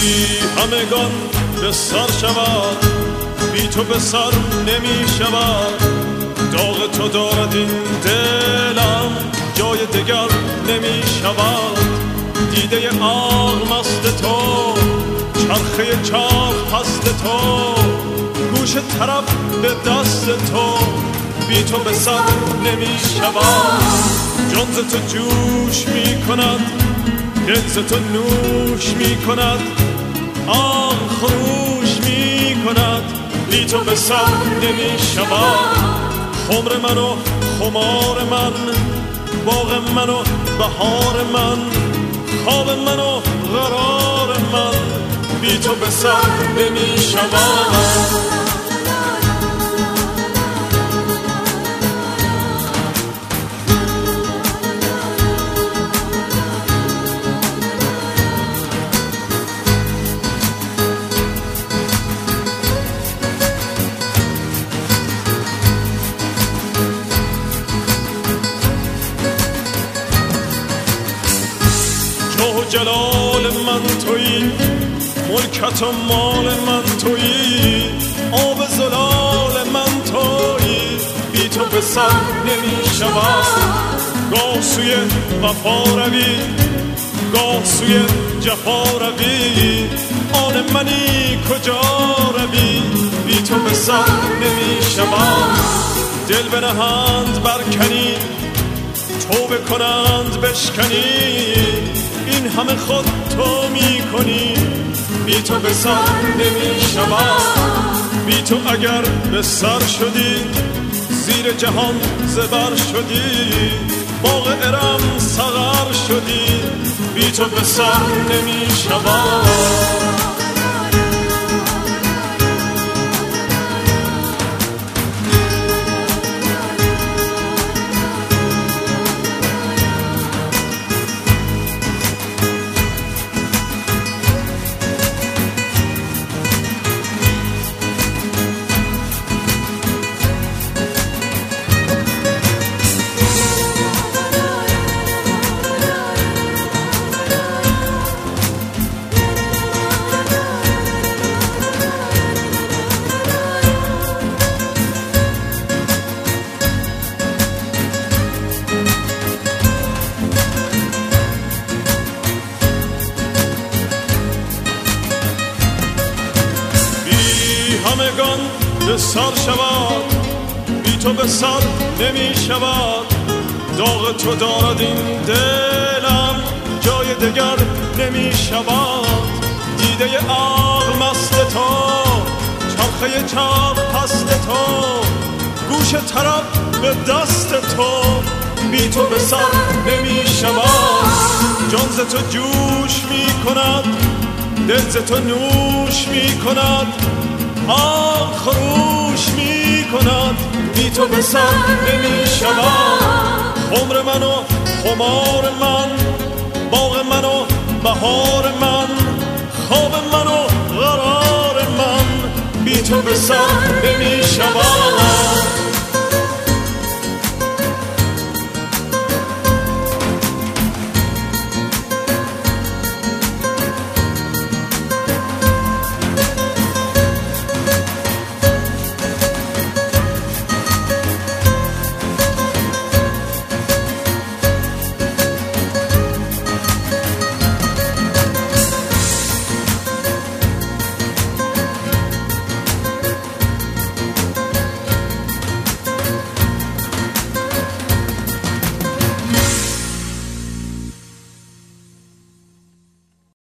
همگان به سر شود، بی تو به سر نمی شود. داغ تو دارد این دلم، جای دگر نمی شود. دیده عقل مست تو، چرخه چرخ پست تو، گوش طرب به دست تو، بی تو به سر نمی شود. جان ز تو جوش می کند، دل ز تو نوش می کند، آن خروش می کند، بی تو به سر نمی شود. خمر من و خمار من، باغ من و بهار من، خواب من و قرار من، بی تو به سر نمی شود. جلال من تویی، ملکت و مال من تویی، آب زلال من تویی، بی تو به سر نمی شود. گاه سوی وفا روی، گاه سوی جفا روی، آن منی کجا روی، بی تو به سر نمی شود. دل بنهند برکنی، توبه کنند بشکنی، این همه خود تو می کنی، بی تو به سر نمی شود. بی تو اگر به سر شدی، زیر جهان زبر شدی، باغ ارم سغر شدی، بی تو به سر نمی شود. همگان به سر شود، بی تو به سر نمی شود. داغ تو دارد این دلم، جای دگر نمی شود. دیده عقل مست تو، چرخه چرخ پست تو، گوش طرب به دست تو، بی تو به سر نمی شود. جان ز تو جوش می کند، دل ز تو نوش می کند، آن خروش می کند، بی تو به سر نمی شود. عمر من و خمار من، باغ من و بهار من، خواب من و قرار من، بی تو به سر نمی شود.